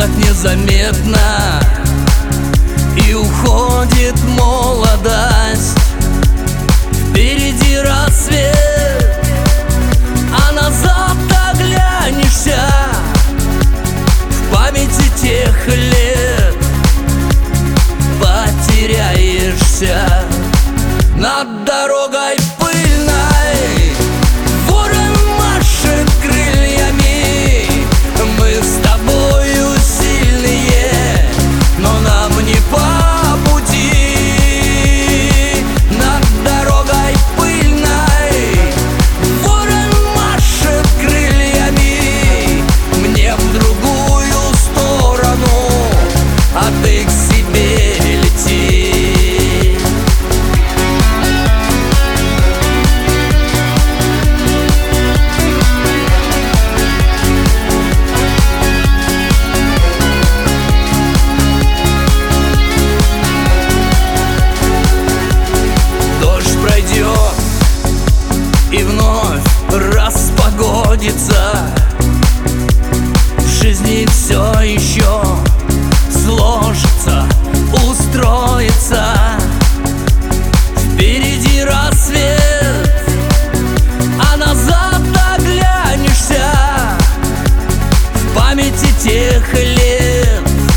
так незаметно, и уходит молодость. Впереди рассвет, а назад оглянешься, в памяти тех лет потеряешься. Над дорогой пыльной ворон машет крыльями. Мы с тобою сильные, но нам не по пути. Над дорогой пыльной ворон машет крыльями. Мне в другую сторону, а ты к себе лети. И вновь распогодится, в жизни все еще сложится, устроится. Впереди рассвет, а назад оглянешься, в памяти тех лет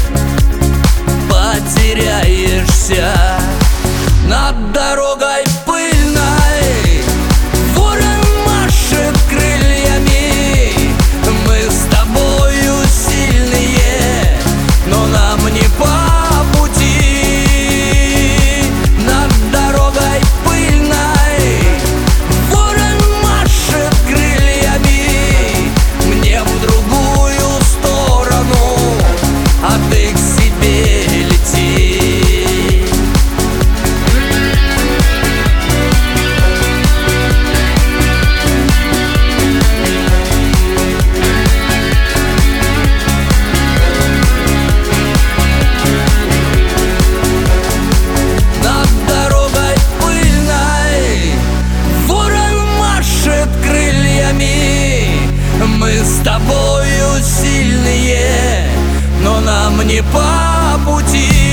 потеряешься. Над дорогой пыльной ворон машет крыльями. Мы с тобою сильные, но нам не по пути. Над дорогой пыльной ворон машет крыльями. Мне в другую сторону, а ты к себе лети. Мы с тобою сильные, но нам не по пути.